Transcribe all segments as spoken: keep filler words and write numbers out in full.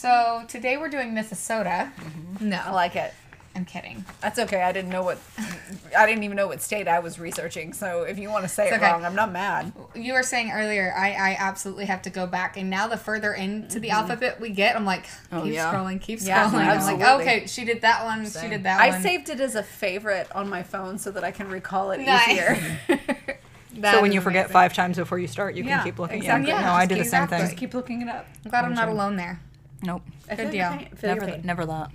So today we're doing Minnesota. Mm-hmm. No, I like it. I'm kidding. That's okay. I didn't know what. I didn't even know what state I was researching. So if you want to say It's it okay. wrong, I'm not mad. You were saying earlier, I, I absolutely have to go back, and now the further into the alphabet we get, I'm like, Oh, keep yeah. scrolling, keep scrolling. Yeah, I'm like, absolutely. okay, she did that one, she Same. did that I one. saved it as a favorite on my phone so that I can recall it Nice. easier. That So when is you forget amazing. five times before you start, you can Yeah, keep looking. exactly. Yeah, Yeah, no, I just did the keep- same exactly. Just thing. keep looking it up. I'm glad I'm not alone there. Nope, I Good feel deal. your pain- feel your never, pain. never that.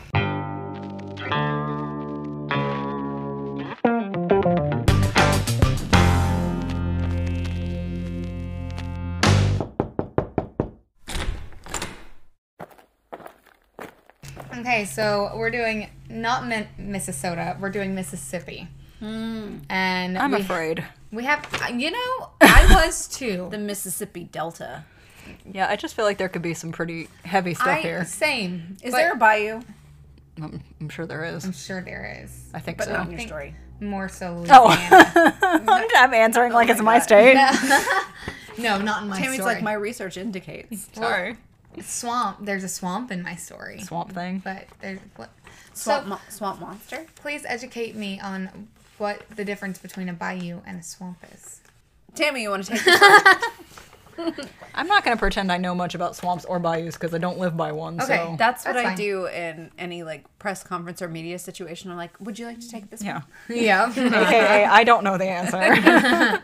Okay, so we're doing not Min- Minnesota, we're doing Mississippi. Mm. And I'm we, afraid. we have, you know, I was too. The Mississippi Delta. Yeah, I just feel like there could be some pretty heavy stuff I, here. Same. Is but there a bayou? I'm, I'm sure there is. I'm sure there is. I think But so. not in your think- story. More so Oh, Louisiana. I'm answering like Oh it's my my God. state. No, not in my Tammy's story. like, my research indicates. Sorry. Swamp. There's a swamp in my story. Swamp thing. But there's what? Swamp, So mo- swamp monster? please educate me on what the difference between a bayou and a swamp is. Tammy, you want to take this one? I'm not going to pretend I know much about swamps or bayous because I don't live by one. Okay, So. That's what That's I fine. do in any like press conference or media situation. I'm like, would you like to take this Yeah. Yeah. A K A I don't know the answer.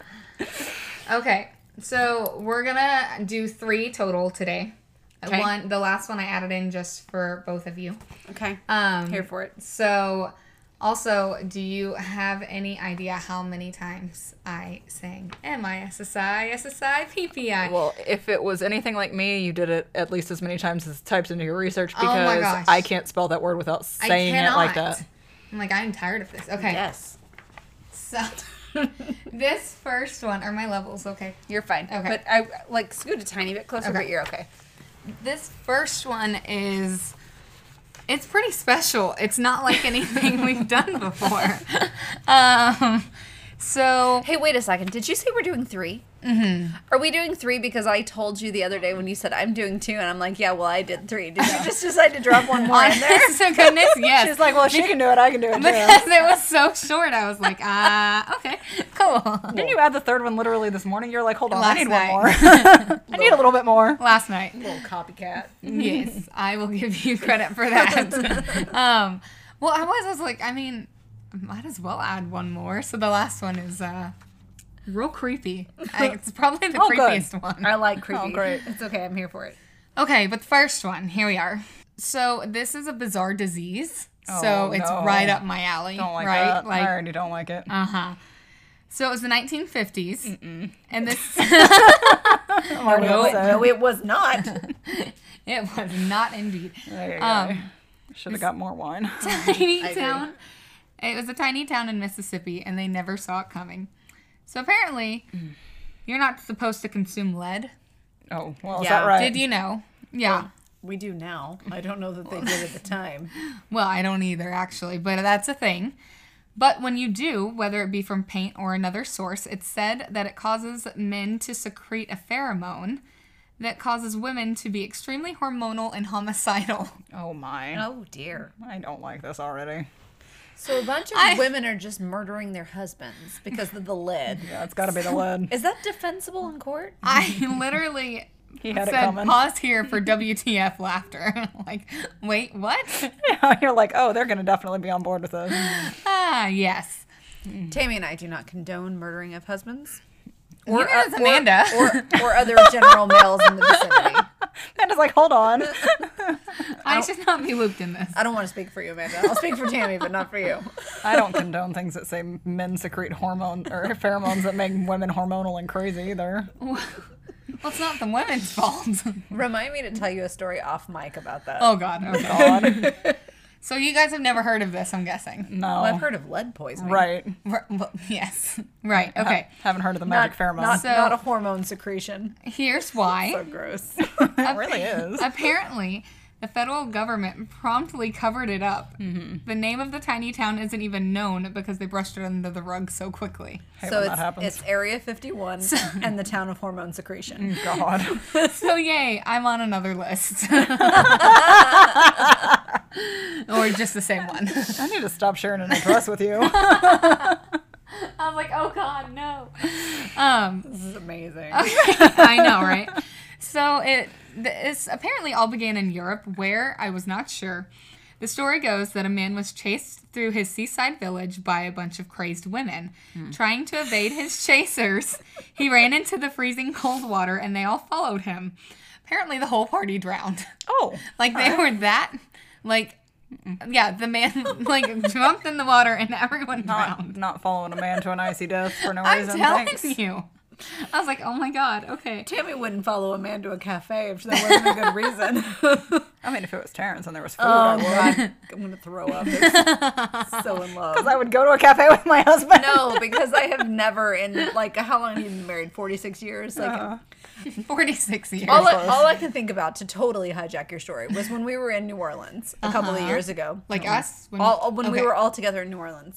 Okay. So we're gonna do three total today. Okay. One, the last one I added in just for both of you. one? Okay. Um, Here for it. So, also, do you have any idea how many times I sang M I S S I S S I P P I? Well, if it was anything like me, you did it at least as many times as types into your research Oh my because gosh. I can't spell that word without I saying it cannot. like that. I'm like, I'm tired of this. Okay. Yes. So, this first one are my levels. Okay. You're fine. Okay. But I like scoot a tiny bit closer, Okay. but you're okay. This first one is. It's pretty special. It's not like anything we've done before. Um, so Hey, wait a second. Did you say we're doing three? mhm. Are we doing three because I told you the other day when you said I'm doing two, and I'm like, yeah, well, I did three. Did you just decide to drop one more in there? honest to goodness, yes. She's like, well, she can do it, I can do it too. Because it was so short, I was like, ah, okay, cool. Didn't you add the third one literally this morning? You're like, hold on, Last I need night. one more. I need a little bit more. Last night. Little copycat. Yes, I will give you credit for that. um, well, I was, I was like, I mean, might as well add one more. So the last one is uh, real creepy. I, it's probably the Oh, good. creepiest one. I like creepy. Oh, great. It's okay. I'm here for it. Okay, but the first one, here we are. So this is a bizarre disease. so Oh, it's no. right up my alley. Don't like right? that. Like, I already don't like it. uh huh. So it was the nineteen fifties, Mm-mm. and this I'm already No, upset. no, it was not. it was not indeed. Ay, ay, Um, ay. Should have got more wine. Tiny I agree. town. It was a tiny town in Mississippi, and they never saw it coming. So apparently, you're not supposed to consume lead. Oh, well, is Yeah. that right? Did you know? Yeah. We do now. I don't know that they did at the time. Well, I don't either, actually, but that's a thing. But when you do, whether it be from paint or another source, it's said that it causes men to secrete a pheromone that causes women to be extremely hormonal and homicidal. Oh, my. Oh dear. I don't like this already. So a bunch of I- women are just murdering their husbands because of the lead. Yeah, it's got to be the lead. Is that defensible in court? I literally He had it said, coming. pause here for W T F laughter. Like, wait, what? Yeah, you're like, oh, they're going to definitely be on board with this. Ah, yes. Tammy and I do not condone murdering of husbands. Neither does Amanda. Or, or other general males in the vicinity. Amanda's like, hold on. I should not be looped in this. I don't want to speak for you, Amanda. I'll speak for Tammy, but not for you. I don't condone things that say men secrete hormone or pheromones that make women hormonal and crazy either. Well, it's not the women's fault. Remind me to tell you a story off mic about that. Oh, God. Okay. God. So you guys have never heard of this, I'm guessing. No. Well, I've heard of lead poisoning. Right. R- well, yes. Right. Okay. Haven't heard of the Not, magic pheromone. not, So- not a hormone secretion. Here's why. So gross. it really is. Apparently, The federal government promptly covered it up. Mm-hmm. The name of the tiny town isn't even known because they brushed it under the rug so quickly. Hey, So when that it's, happens. it's Area fifty-one and the town of hormone secretion. God. So yay, I'm on another list. Or just the same one. I need to stop sharing an address with you. I was like, oh God, no. Um, This is amazing. I know, right? So it this apparently all began in Europe, where I was not sure. The story goes that a man was chased through his seaside village by a bunch of crazed women. Hmm. Trying to evade his chasers, he ran into the freezing cold water and they all followed him. Apparently the whole party drowned. Oh. Like they were that, like, yeah, the man like jumped in the water and everyone Not, drowned. not following a man to an icy death for no I'm reason. telling Thanks. you. I was like, oh my God, okay. Tammy wouldn't follow a man to a cafe if there wasn't a good reason. I mean, if it was Terrence and there was food, Oh, I would. God. I'm going to throw up. It's so in love. Because I would go to a cafe with my husband. No, because I have never in, like, how long have you been married? forty-six years? Like, Uh, forty-six years. all, I, close. all I can think about to totally hijack your story was when we were in New Orleans a couple of years ago. Like us? When, All, when we okay. were all together in New Orleans.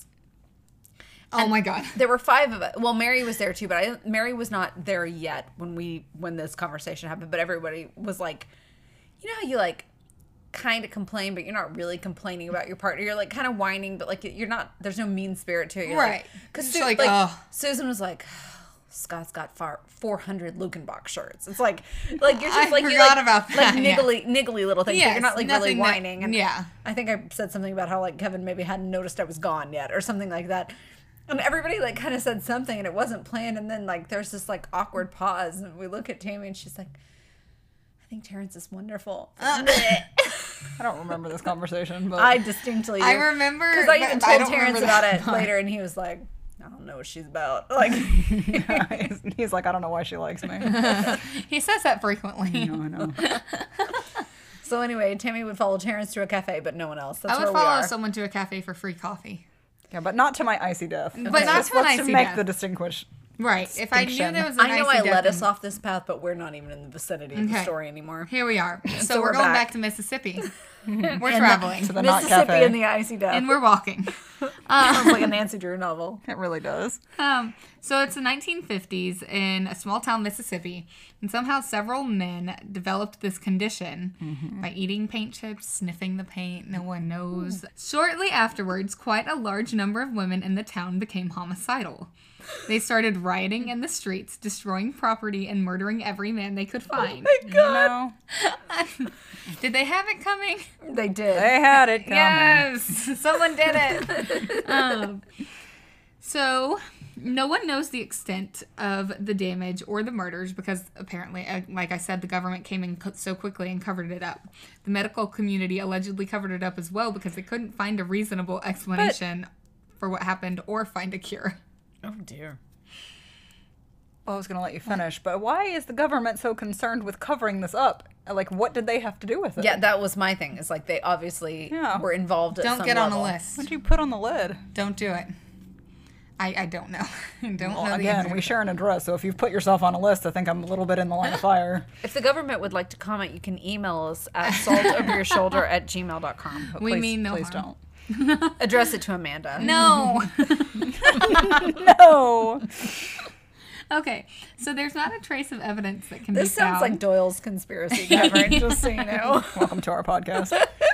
Oh my God. There were five of us. Well, Mary was there too, but I, Mary was not there yet when we when this conversation happened. But everybody was like, you know how you like kind of complain, but you're not really complaining about your partner. You're like kind of whining, but like you're not. There's no mean spirit to it. You're Right. Because It's like, ugh. Susan was like, Scott's got far, four hundred Lukenbach shirts. It's like, like you're just I like you're forgot like, about that, like yeah. niggly, niggly little things. but Yes, you're not like really nothing that- whining. And yeah. I think I said something about how like Kevin maybe hadn't noticed I was gone yet or something like that. And everybody like kind of said something and it wasn't planned. And then like there's this like awkward pause and we look at Tammy and she's like, I think Terrence is wonderful. I don't remember this conversation, but I distinctly do. I remember. Because I even but I told don't Terrence remember about that it part. later and he was like, I don't know what she's about. Like, he's, he's like, I don't know why she likes me. He says that frequently. No, I know. so anyway, Tammy would follow Terrence to a cafe, but no one else. That's I would where we follow are. someone to a cafe for free coffee. Yeah, but not to my icy death. But not Just to an let's icy make death. the distinguish. Right. If I knew Distinction. there was an I know icy I death led us in- off this path, but we're not even in the vicinity of the Okay. story anymore. Here we are. So, So we're, we're going back. back. to Mississippi. We're traveling. To the not Mississippi cafe. and the icy death. And we're walking. Sounds like a Nancy Drew novel. It really does. Um, so it's the nineteen fifties in a small town, Mississippi, and somehow several men developed this condition Mm-hmm. by eating paint chips, sniffing the paint, no one knows. Shortly afterwards, quite a large number of women in the town became homicidal. They started rioting in the streets, destroying property, and murdering every man they could find. You know, Did they have it coming? They did. they had it coming. Yes, someone did it. um, so, no one knows the extent of the damage or the murders because apparently, uh, like I said, the government came in co- so quickly and covered it up. The medical community allegedly covered it up as well because they couldn't find a reasonable explanation for what happened or find a cure. Oh, dear. Well, I was going to let you finish, but why is the government so concerned with covering this up? Like, what did they have to do with it? Yeah, that was my thing. It's like they obviously Yeah. were involved at Don't some get on level. a list. What'd you put on the lid? Don't do it. I, I don't know. I don't Well, know the again, answer. we share an address, so if you've put yourself on a list, I think I'm a little bit in the line of fire. If the government would like to comment, you can email us at saltoveryourshoulder at gmail dot com. But We please, mean no please harm. don't. Address it to Amanda. No. No. Okay, so there's not a trace of evidence that can This be found. sounds like Doyle's conspiracy, Kevin, just so you know. Welcome to our podcast.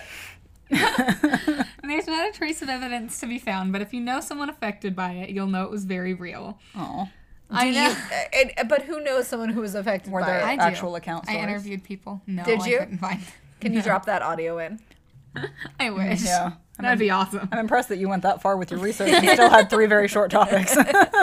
There's not a trace of evidence to be found, but if you know someone affected by it, you'll know it was very real. Oh, I Do know. you- and- but who knows someone who was affected Were by there- it? I do. actual account I stories? interviewed people. No, Did you? I couldn't find. Can you drop that audio in? I wish. yeah. I That'd mean, be awesome. I'm impressed that you went that far with your research and still had three very short topics.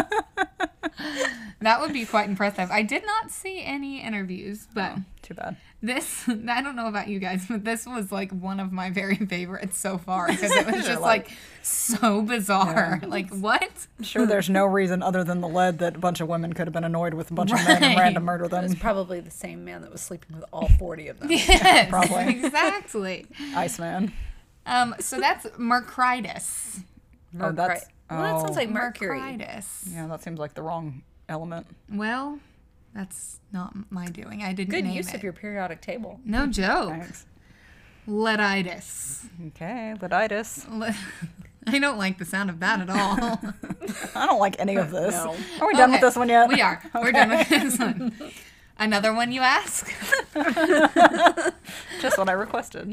That would be quite impressive. I did not see any interviews, but Too bad. this, I don't know about you guys, but this was like one of my very favorites so far because it was You're just like- like so bizarre. Like, what? I'm sure there's no reason other than the lead that a bunch of women could have been annoyed with a bunch of men and Right. ran to murder It was them. probably the same man that was sleeping with all forty of them. Yes, Probably. exactly. Iceman. Um, so that's mercritis. Oh, that's- well, that sounds oh. like mercury. Mercritis. Yeah, that seems like the wrong element. Well, that's not my doing. I didn't Good name use it. of your periodic table. No joke. Thanks. Leaditis. Okay, Leditis. Le- I don't like the sound of that at all. I don't like any of this. No. Are we done with Okay, this one yet? We are. We're done with this one. Another one, you ask? Just what I requested.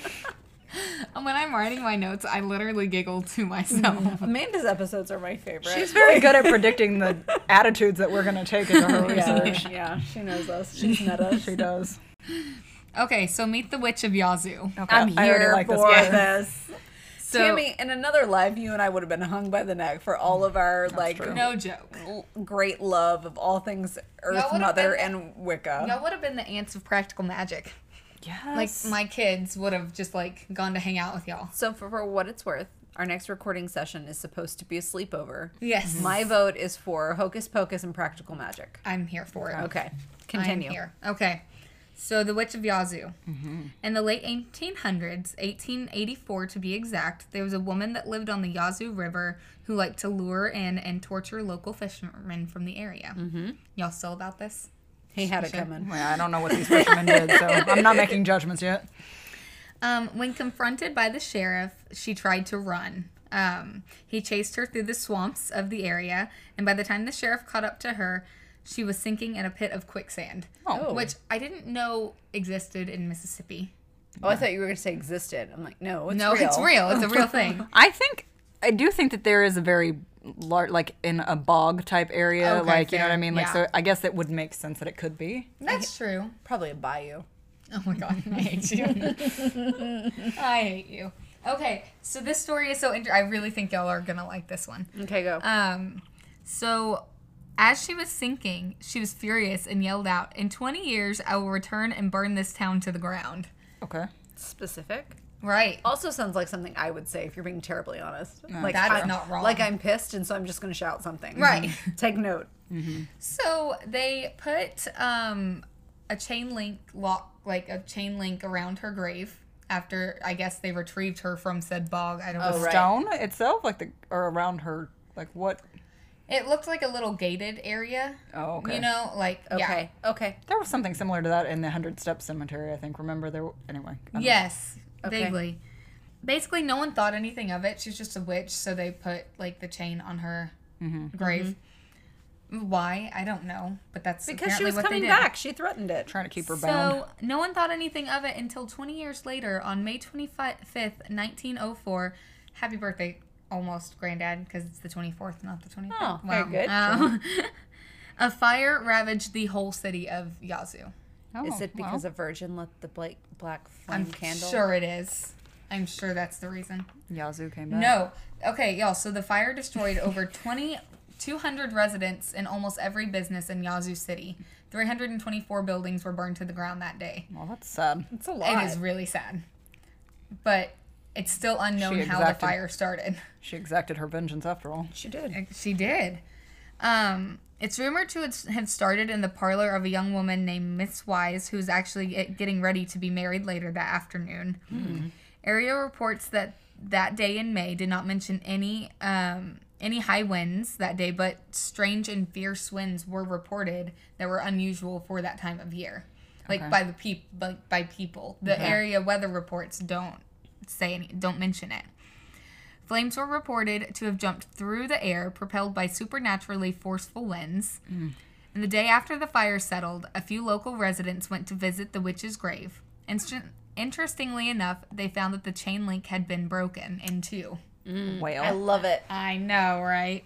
When I'm writing my notes, I literally giggle to myself. Amanda's episodes are my favorite. She's very good at predicting the attitudes that we're going to take into her research. yeah, yeah, she knows us. She's met us. She does. Okay, so meet the Witch of Yazoo. Okay, I'm I already here like this for game. this. So, Tammy, in another life, you and I would have been hung by the neck for all of our like true. no joke. l- great love of all things Earth Y'all would've Mother been- and Wicca. Y'all would have been the ants of practical magic. Like, Yes. my kids would have just, like, gone to hang out with y'all. So for, for what it's worth, our next recording session is supposed to be a sleepover. Yes. My vote is for Hocus Pocus and Practical Magic. I'm here for it. Okay, continue. I'm here. Okay. So, the Witch of Yazoo. In the late eighteen hundreds, eighteen eighty-four to be exact, there was a woman that lived on the Yazoo River who liked to lure in and torture local fishermen from the area. Mm-hmm. Y'all still about this? He had it Sure. coming. Yeah, I don't know what these fishermen did, so I'm not making judgments yet. Um, when confronted by the sheriff, she tried to run. Um, he chased her through the swamps of the area, and by the time the sheriff caught up to her, she was sinking in a pit of quicksand, Oh. which I didn't know existed in Mississippi. Oh, I thought you were going to say existed. I'm like, no, it's no, real. it's real. It's a real thing. I think, I do think that there is a very large, like in a bog type area, Okay, like, you know fair. what I mean? Like, Yeah. so I guess that would make sense that it could be. That's true. Probably a bayou. Oh my god, I hate you. I hate you. Okay, so this story is so interesting. I really think y'all are gonna like this one. Okay, go. Um, so as she was sinking, she was furious and yelled out, "In twenty years, I will return and burn this town to the ground." Okay. Specific. Right. Also sounds like something I would say if you're being terribly honest. Like That is I- not wrong. Like I'm pissed and so I'm just going to shout something. Right. Take note. So they put um, a chain link lock, like a chain link around her grave after, I guess, they retrieved her from said bog. I don't know. Oh, right. Stone itself, like the, or around her, like what? It looked like a little gated area. Oh, okay. You know, like, yeah. Okay. Okay. There was something similar to that in the Hundred Step Cemetery, I think. Remember there? Anyway. I don't- Yes, Okay. vaguely. Basically, no one thought anything of it. She's just a witch, so they put like the chain on her grave. Why? I don't know, but that's Because she apparently was what coming they did. back. She threatened it. Trying to keep her bound. So no one thought anything of it until twenty years later, on May twenty-fifth, nineteen oh four. Happy birthday, almost, Granddad, because it's the twenty-fourth, not the twenty-fifth. Oh, very good. Um, a fire ravaged the whole city of Yazoo. Oh, Is it because well. a virgin lit the black, black flame I'm candle? sure it is. I'm sure that's the reason. Yazoo came back? No. Okay, y'all. So the fire destroyed over twenty, two hundred residents in almost every business in Yazoo City. three hundred twenty-four buildings were burned to the ground that day. Well, that's sad. It's a lot. It is really sad. But it's still unknown She how the exacted- fire started. She exacted her vengeance after all. She did. She did. Um, it's rumored to have started in the parlor of a young woman named Miss Wise, who was actually get- getting ready to be married later that afternoon. Area reports that that day in May did not mention any um, any high winds that day, but strange and fierce winds were reported that were unusual for that time of year, like Okay. by the peop like by people. The area weather reports don't say any, don't mention it. Flames were reported to have jumped through the air, propelled by supernaturally forceful winds. And the day after the fire settled, a few local residents went to visit the witch's grave. Inst- interestingly enough, they found that the chain link had been broken in two. Whale. I love it. I know, right?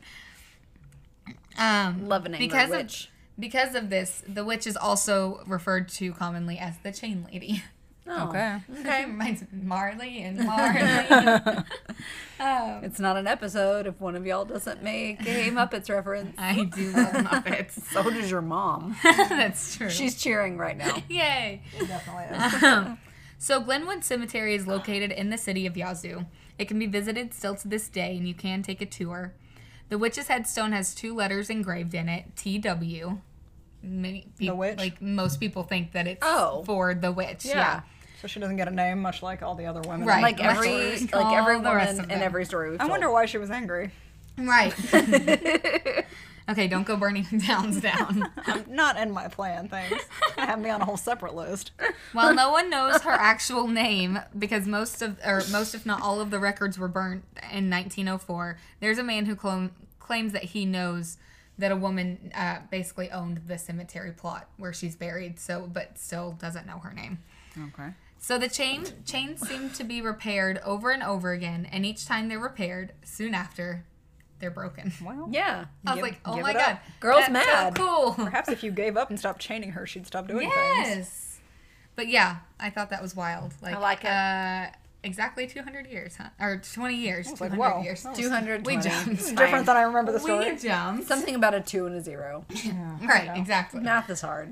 Um, Love an angry because witch. Of, because of this, the witch is also referred to commonly as the chain lady. Oh. Okay. Okay, reminds me of Marley and Marley. um, It's not an episode if one of y'all doesn't make a Muppets reference. I do love Muppets. So does your mom. That's true. She's cheering right now. Yay. Definitely is. Um, so Glenwood Cemetery is located in the city of Yazoo. It can be visited still to this day, and you can take a tour. The witch's headstone has two letters engraved in it, T W. Many people, witch? like most people think that it's Oh. for the witch. Yeah. Yeah. So she doesn't get a name, much like all the other women. Right. Like every Like like every all the rest woman of in them. every story we've I told. wonder why she was angry. Right. Okay, don't go burning towns down. Not in my plan, thanks. Have me on a whole separate list. Well, no one knows her actual name because most of, or most if not all of the records were burnt in nineteen oh four. There's a man who clone, claims that he knows that a woman uh, basically owned the cemetery plot where she's buried, so but still doesn't know her name. Okay. So the chain chains seem to be repaired over and over again, and each time they're repaired, soon after, they're broken. Well, Yeah. I was Give- like, oh give my it god, up. Girl's that's mad. So cool. perhaps if you gave up and stopped chaining her, she'd stop doing things. Yes. But yeah, I thought that was wild. Like, I like it. Uh, exactly two hundred years, huh? Or twenty years. was two like, hundred whoa. years. That was- two hundred We jumped. It's Different fine. than I remember the story. We jumped. Something about a two and a zero. Right, exactly. Math is hard.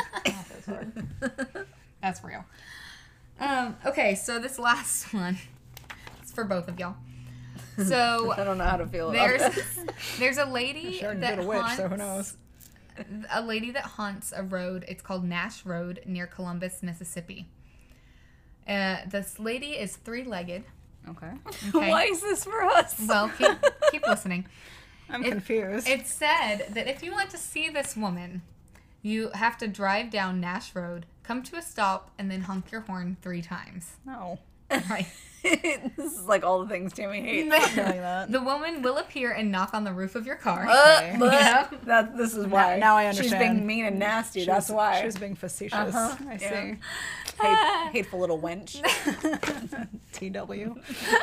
That's real. Um, okay, so this last one, it's for both of y'all. So I don't know how to feel about there's this. there's a lady She already that did a witch, haunts, so who knows? a lady that haunts a road. It's called Nash Road near Columbus, Mississippi. Uh, this lady is three-legged. Okay. Okay. Why is this for us? Well, keep keep listening. I'm It- confused. It said that if you want to see this woman, you have to drive down Nash Road, come to a stop, and then honk your horn three times. no. Right. This is like all the things Tammy hates. Not doing that. The woman will appear and knock on the roof of your car. Uh, but Yep. that this is why. now I She's understand. being mean and nasty. She That's was- why. She was being facetious. Uh-huh, I see. yeah. Hate, hateful little wench. T W.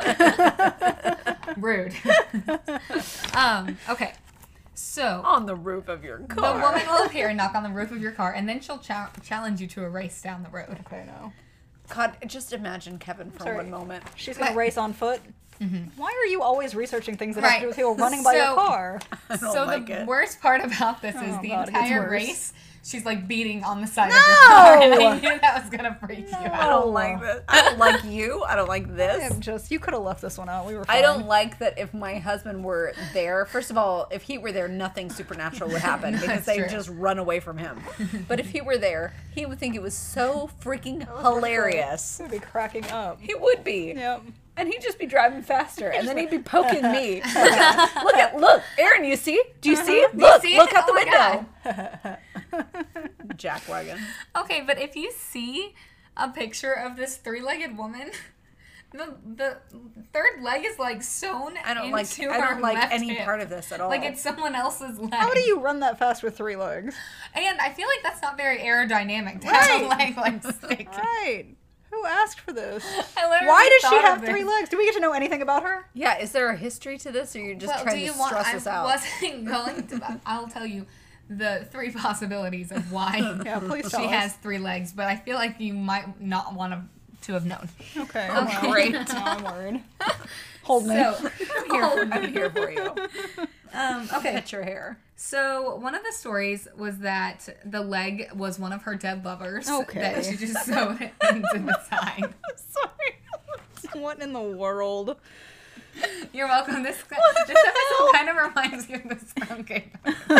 Rude. um, okay. So, On the roof of your the car. woman will appear and knock on the roof of your car, and then she'll cha- challenge you to a race down the road. Okay, no. God, just imagine Kevin for Sorry. one moment. She's gonna race on foot. Why are you always researching things that have Right. to do with people running by your So- car? I don't So like the it. worst part about this is Oh, the God, it gets entire worse. race, she's like beating on the side No! of your car, and I knew that was gonna freak you I out. don't like this. I don't like you. I don't like I this. am just. You could have left this one out. We were. Fine. I don't like that if my husband were there. First of all, if he were there, nothing supernatural would happen because That's they true. just run away from him. But if he were there, he would think it was so freaking hilarious. I'd be cracking up. He would be. Yep. And he'd just be driving faster, and then he'd be poking me. Look at, look, at, look, Aaron, you see? Do you see it? Do you Look, see it? look out the Oh my window. Jackwagon. Okay, but if you see a picture of this three-legged woman, the the third leg is like sewn I don't into like. her I don't like left any hip. part of this at all. Like it's someone else's leg. How do you run that fast with three legs? And I feel like that's not very aerodynamic to have a leg like stick. Right. Who asked for this? I literally Why does she thought have of three this. legs? Do we get to know anything about her? Yeah, is there a history to this, or you're just Well, trying do you to want? stress I us out? wasn't going to. I'll tell you the three possibilities of why Yeah, please tell she us. has three legs, but I feel like you might not want to to have known. Okay. Oh, well, great. now I'm worried. Hold me. So, I'm here for, I'm here for you. um, okay. Pet your hair. So one of the stories was that the leg was one of her dead lovers Okay. that she just sewed into the side. Sorry. What in the world? You're welcome. This this episode kind of reminds me of the Scrum Game.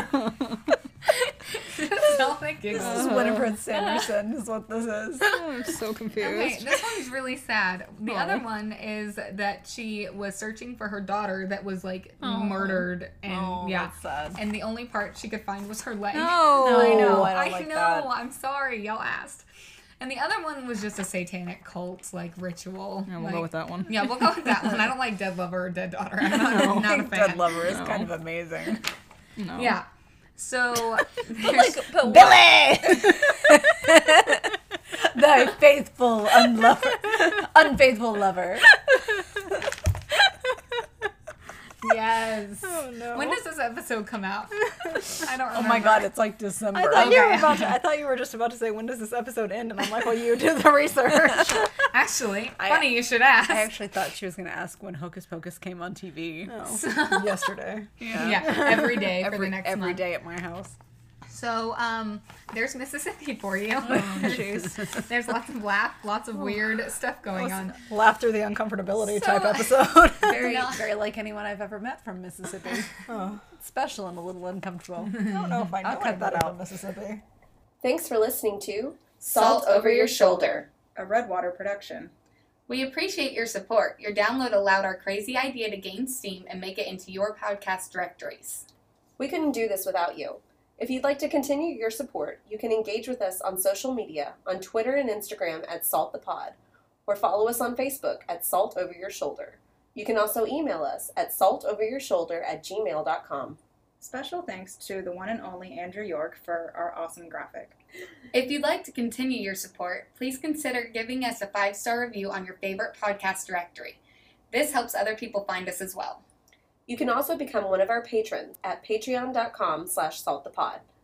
That's all that giggles. This is Winifred Sanderson is what this is. Oh, I'm so confused. Okay, this one's really sad. The Aw. other one is that she was searching for her daughter that was like murdered, and Oh, yeah, that's sad. and the only part she could find was her leg. No. I know. I don't I, like know. that. I'm sorry. Y'all asked. And the other one was just a satanic cult like ritual. Yeah, we'll like- go with that one. Yeah, we'll go with that one. I don't like dead lover or dead daughter. I'm not, No. not a fan. Dead lover is No. kind of amazing. No. Yeah. So But like, but Billy, thy faithful unlover, unfaithful lover. yes. Oh no. When does this episode come out? I don't remember. Oh my God, it's like December. I thought you were Okay. about to. I thought you were just about to say, when does this episode end? And I'm like, well, you do the research. Actually, I- funny you should ask. I actually thought she was going to ask when Hocus Pocus came on T V. Oh, yesterday. yeah, every day for the Every, next every month. day at my house. So, um, there's Mississippi for you. Oh, jeez. There's lots of laugh, lots of weird stuff going on. Laugh through the uncomfortability So- type episode. Very, No. very like anyone I've ever met from Mississippi. Oh, Special and a little uncomfortable. I don't know if I know I'll cut that anybody out. from Mississippi. Thanks for listening to Salt Over Your Shoulder, a Redwater production. We appreciate your support. Your download allowed our crazy idea to gain steam and make it into your podcast directories. We couldn't do this without you. If you'd like to continue your support, you can engage with us on social media, on Twitter and Instagram at Salt the Pod, or follow us on Facebook at Salt Over Your Shoulder. You can also email us at saltoveryourshoulder at gmail dot com. Special thanks to the one and only Andrew York for our awesome graphic. If you'd like to continue your support, please consider giving us a five-star review on your favorite podcast directory. This helps other people find us as well. You can also become one of our patrons at patreon dot com slash saltthepod.